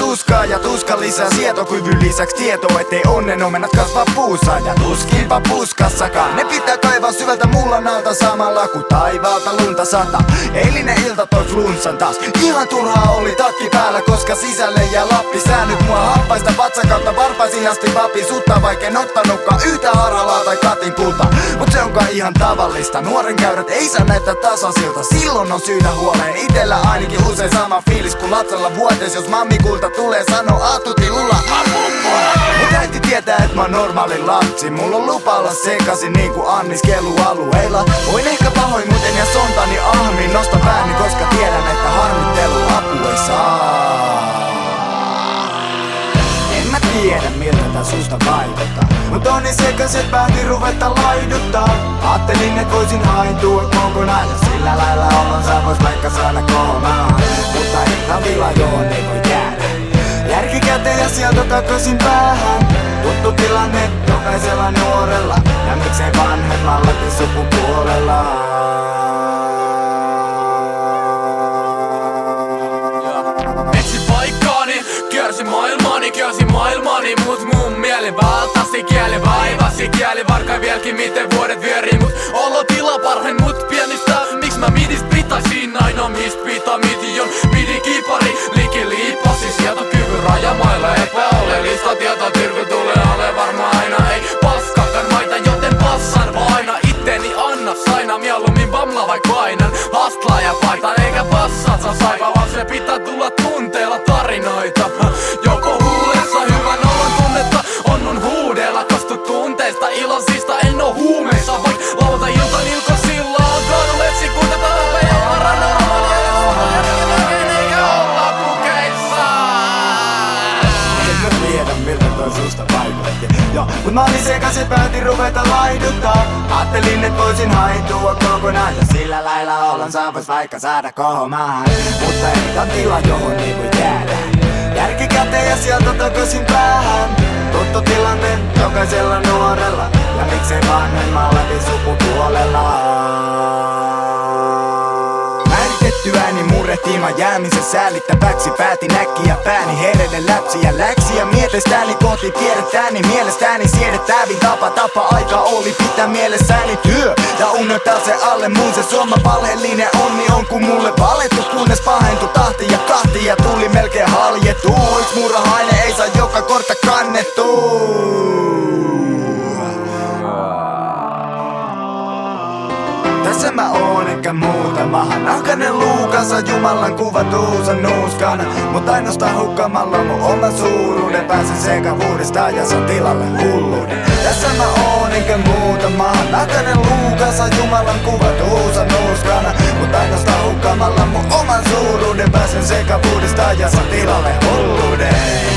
tuskaa ja tuska lisää sietokyvyn lisäksi tietoa, ettei onnen omenat kasvaa puussa. Ja tuskinpa puskassakaan ne pitää kaivaa syvältä mullan alta samalla kun taivaalta lunta sata. Eilinen ilta toi flunssan taas. Ihan turhaa oli takki päällä, koska sisälle jää Lappi. Sää nyt mua happaista vatsan kautta varpaisin asti vapi. Sutta vaikein ottanutkaan yhtä harhalaa tai katin kulta. Mut se onkaan ihan tavallista. Nuoren käyrät ei saa näyttää tasaisilta. Silloin on syytä huoleen. Itellä ainakin usein sama fiilis kuin lapsella vuotes. Jos mammikulta tulee sano atuti lulla. Mut äiti tietää et mä oon normaali lapsi. Mulla on lupa olla sekasin niinku anniskelualueilla. Voin ehkä pahoin muuten ja sontani ahmiin. Nosta pääni koska tiedän että harmittelu apu ei saa. En mä tiedä miltä tää susta vaikuttaa. Mut on niin sekas et päätin ruveta laiduttaa. Aattelin et voisin haitua kokonaan. Ja sillä lailla olonsa vois vaikka saada koomaan. Mutta iltavilla johon ei voi jäädä. Järki käteen ja sieltä takaisin päähän. Tuttu tilanne jokaisella nuorella. Ja miksei vanhemmallakin sukupuolella. Etsin paikkaani, kiersin maailmaani, mut mun mieli valtasi kieli vaivasi kieli. Varkai vieläkin miten vuodet vyörii, mut olotila parhain mut pienistä. Miks mä midist pitaisin aina mist pitamitijon pidi kipari liki liipasi sieltä kyvyn rajamailla epäolellista tietotyrky tulee ole varma aina. Ei paskakan maita joten passan vaina itteni anna saina mieluummin bamla vaik painan hastlaa ja paitan eikä passat saa saipa vaan se pitää tulla tunteella tarinoita. Joko huulessa hyvän olon tunnetta on mun huudella kastu tunteista iloisista en oo huumeissa vaik lauta ilta nilkosilla on kadulle etsi kuinka tarpeen ja varannan eikä olla pukeissa. En mä tiedä miltä toi susta vaikutti. Mut mä olin sekas et päätin ruveta laiduttaa. Aattelin et voisin haitua kokonaan. Ja sillä lailla olonsa vois vaikka saada kohomaan. Mutta ei tää tila johon ei voi jäädä. Järki käteen ja sieltä takaisin päähän. Tuttu tilanne jokaisella nuorella. Ja miksei vanhemmallakin sukupuolella. Määritetty ääni murrehtimaan jäämisen säällittäväksi. Päätin äkkiä pääni hereille läpsi ja läksi. Ja mietestäni kohti tiedetääni mielestäni siedettävin tapa aika oli pitää mielessäni työ. Ja unohtaa se alle mun se soma valheellinen onni on kun mulle valettu. Kunnes pahentui tahti ja kahti ja tuli melkein haljettu. Yks murhainen ei saa joka kortta kannettu. Tässä mä oon enkä muuta mahan nahkanen luukansa Jumalan kuvatuusa nuuskana. Mut ainoastaan hukkaamalla mun oman suuruuden pääsen sekavuudesta ja saan tilalle hulluuden. Tässä mä oon enkä muuta mahan nahkanen luukansa Jumalan kuvatuusa nuuskana. Mut ainoastaan hukkaamalla mun oman suuruuden pääsen sekavuudesta ja saan tilalle hulluuden.